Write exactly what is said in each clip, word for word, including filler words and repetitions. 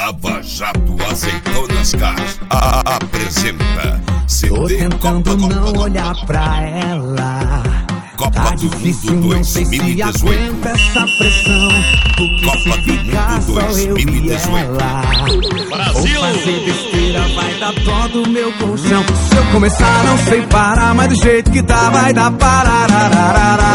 Lava Jato Azeitonas Cars a, a, apresenta C D Tô tentando Copa, não Copa, olhar Copa, pra ela. Copa Tá do difícil, Mundo não sei se dois mil e dezoito. aguenta essa pressão. Porque Copa se do ficar Mundo só eu dois mil e e dezoito. ela, Brasil! vou fazer besteira, vai dar dó do meu colchão. Se eu começar não sei parar, mas do jeito que tá vai dar pararararará.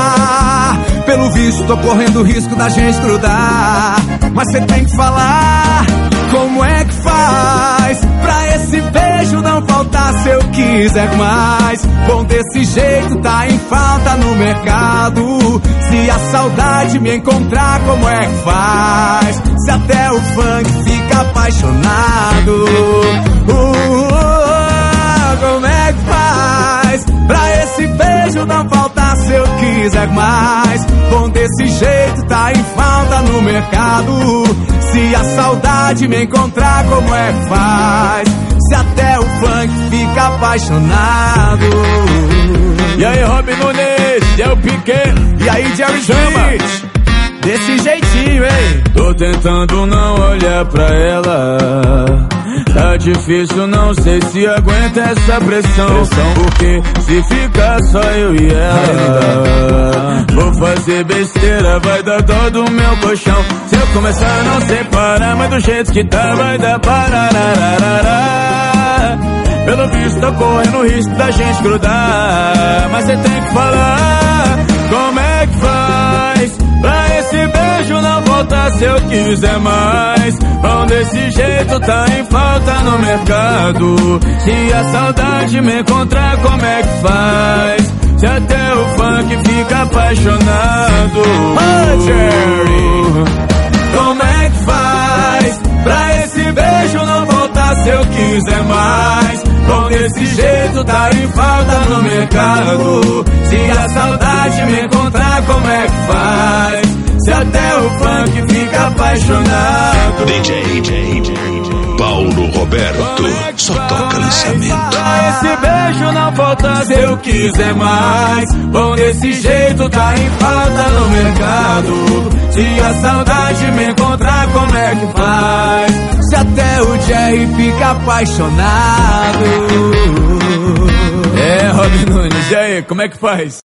Pelo visto tô correndo risco da gente grudar, mas cê tem que falar como é que faz pra esse beijo não faltar se eu quiser mais. Bom, desse jeito tá em falta no mercado. Se a saudade me encontrar, como é que faz? Se até o funk fica apaixonado, uh, uh, uh, como é que faz pra esse beijo não faltar se eu quiser mais? Bom, desse jeito tá em falta no mercado. Se a saudade me encontrar, como é que faz? Se até o funk fica apaixonado. E aí, Robin Nunes, é o Piquet. E aí, Jerry Smith, desse jeitinho, hein? Tô tentando não olhar pra ela. Tá difícil, não sei se aguenta essa pressão. Porque se ficar só eu e ela, vou fazer besteira, vai dar dó do meu colchão. Se eu começar não sei parar, mas do jeito que tá vai dar pararararará. Pelo visto tô correndo risco da gente grudar, mas cê tem que falar como é que faz pra esse beijo não voltar se eu quiser mais. Bom, desse jeito tá em falta no mercado. Se a saudade me encontrar, como é que faz? Se até o funk fica apaixonado. Oh, Jerry, como é que faz pra esse beijo não voltar se eu quiser mais? Bom, desse jeito tá em falta no mercado. Se a saudade me encontrar, como é que faz? Se até o funk fica apaixonado. D J, D J Paulo Roberto, É só toca lançamento. pra esse beijo não voltar se eu quiser mais? Bom, desse jeito tá em falta no mercado. Se a saudade me encontrar, como é que faz? se até o Jerry fica apaixonado. É, Robin Nunes, e aí, como é que faz?